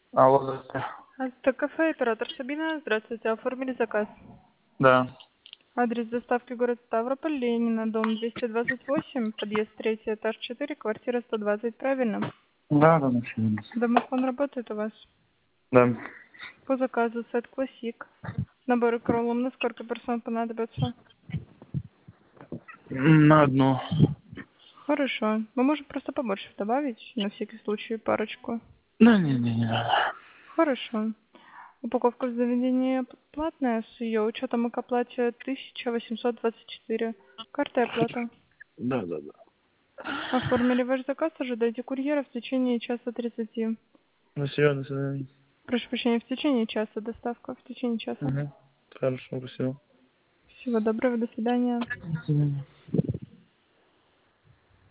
Алло, здравствуйте. Это кафе, оператор Сабина. Здравствуйте, оформили заказ. Да. Адрес доставки город Ставрополь, Ленина, дом 228, подъезд 3, этаж 4, квартира 120, правильно? Да, да, на сегодня. Домофон работает у вас? Да. По заказу сет классик. Набор кролом на сколько персон понадобится? На одну. Хорошо. Мы можем просто побольше добавить, на всякий случай, парочку. Да, не надо. Хорошо. Упаковка в заведении платная, с ее учетом и к оплате 1824. Карта и оплата. Да, да, да. Оформили ваш заказ, ожидайте курьера в течение часа 30. Ну все, до свидания. Прошу прощения, в течение часа доставка, в течение часа. Угу. Хорошо, спасибо. Всего доброго, до свидания. До свидания.